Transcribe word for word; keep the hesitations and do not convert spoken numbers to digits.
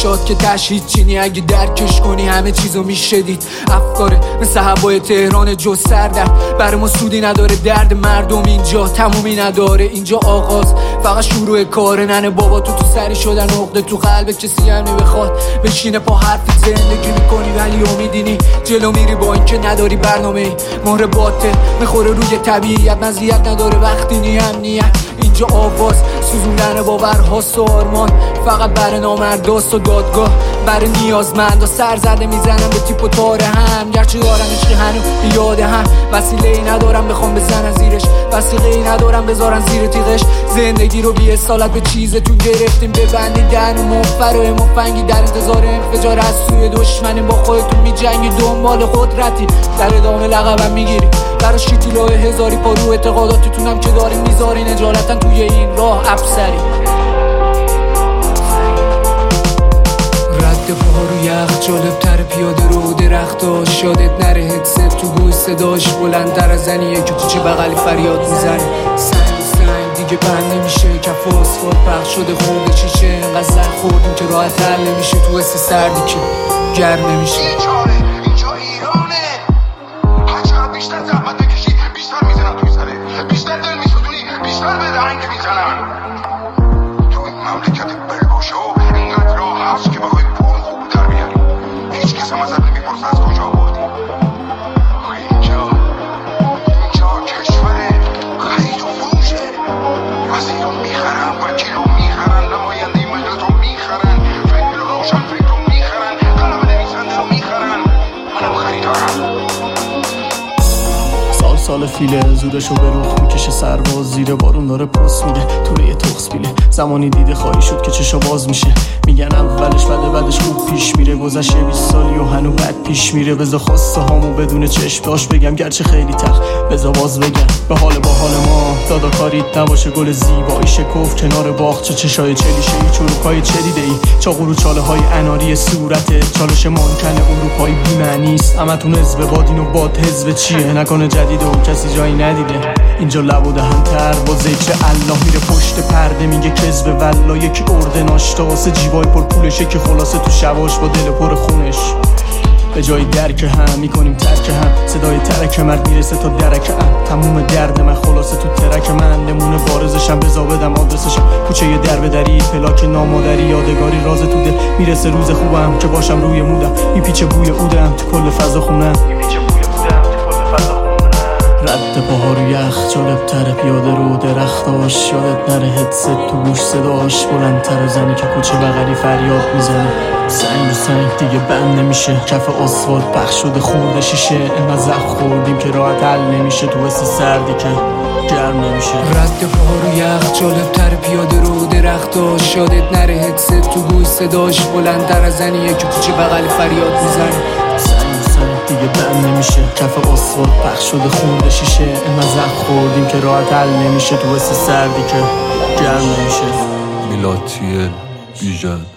چشات که تشهید چینی، اگه درکش کنی همه چیزو میشه دید. افکاره مثل هوای تهران جو سردرد، برای ما سودی نداره درد مردم اینجا تمومی نداره. اینجا آغاز فقط شروع کاره، ننه بابا تو تو سری شدن عقده تو قلب کسی هم نمیخواد بشینه پا حرفی. زندگی میکنی ولی امیدینی جلو میری با اینکه نداری برنامه. مهر باطل میخوره روی طبیعت، مزیت نداره وقتی نی امنیت. اینجا آواز سوزوندن باورهاست و آرمان، فقط برای نامرداست و دادگاه برای نیازمندا. سر زده میزنم به تیپ و تاره هم، گرچه دارم عشقی هنو یاده هم. وسیله ای ندارم بخوام بزنن زیرش، وسیله ای ندارم بذارن زیر تیغش. زندگی رو بی اصالت به چیزتون گرفتیم، ببندین دهن و مفر و مفنگی در انتظار انفجار از سوی دشمنی. با خودتون میجنگی دنبال قدرتی، در ادامه لقبم میگیری برای شیطیلای هزاری. پا رو اعتقاداتتونم که دارین میذارین اجالتا توی این راه ابسری. رد پا رو یخ جالبتر پیاده رو درختاش، یادت نره هدست تو گوش صداش بلندتر از زنیه که تو چه بغلی فریاد میزنه. سنگ سنگ دیگه بند نمیشه، کف آسفالت پخش شده خورده شیشه. اینقدر زر خوردیم که راحت حل نمیشه تو حس سردی که گرم نمیشه. اینجا ایرانه، هرچقدر بیشتر زحمت بکشی بیشتر میزنن توی سرت، بیشتر دل میسوزونی بیشتر به رنگ میزنن. تو این مملکت بلباشو اینقدر راه هست که بخوای پول خوب در بیاری، هیچ کس هم ازت نمیپرسه از کجا آوردی. اینجا اینجا کشور خرید و فروشه، وزیر رو میخرن، وکیل رو میخرن، نماینده ملت رو میخرن، فکر روشن فکر رو میخرن، قلم نویسنده رو میخرن. منم خریدارم. سال سال فیله زورشو به روخ میکشه سرباز، زیر بارون داره پس میده توله یه تخص بیله. زمانی دیده خواهی شد که چشا باز میشه، میگن اولش بده بعدش خوب پیش میره. گذشته بیست سالی و هنو بد پیش میره. بذار خواسته هامو بدون چشم داشت بگم، گرچه خیلی تخ بذار باز بگم. به حال با حال ما دادا کاریت نباشه، گل زیبایی شکوف کنار باغ. چه چشای چلیشه ای چروکای چه دیده ای، چاقو چاله های اناری صورته. چالش مانکن اروپایی بی معنی است، همتون حزب بادین و باد حزب چیه. نکنه جدیده و کسی جایی ندیده. اینجا لب و دهن تر با ذکر الله میره پشت پرده میگه کذب والله. یکی ارده ناشتا واسه جیبای پر پولشه که خلاصه تو شواش با دل پر خونش. به جای درک هم میکنیم ترک هم، صدای ترک مرد میرسه تا درک هم. تموم درد من خلاصه تو ترک من، نمونه بارزشم بزا بدم آدرسشم. کوچه یه در بدری پلاک نامادری، یادگاری راز تو دل میرسه. روز خوبم که باشم روی مودم، میپیچه بوی اودم تو کل فضا خونم. رد پاها رو یخ جالبتر پیاده رو درختاش، یادت نره هدست تو گوش صداش بلندتر. زنی که کوچه بغلی فریاد میزنه. سنگ سنگ دیگه بند نمیشه، کف آسفالت پخش شده خورده شیشه. اینقدر زخم خوردیم که راحت حل نمیشه تو حس سردی که گرم نمیشه. رد پاها رو یخ جالبتر پیاده رو درختاش، یادت نره هدست تو گوش صداش بلندتر از زنیه که کوچه بغلی فریاد میزنه. دیگه بند نمیشه، کف آسفالت پخش شده خورده شیشه. اینقدر زخم خوردیم که راحت حل نمیشه تو حس سردی که گرم نمیشه. میلادی بیژن.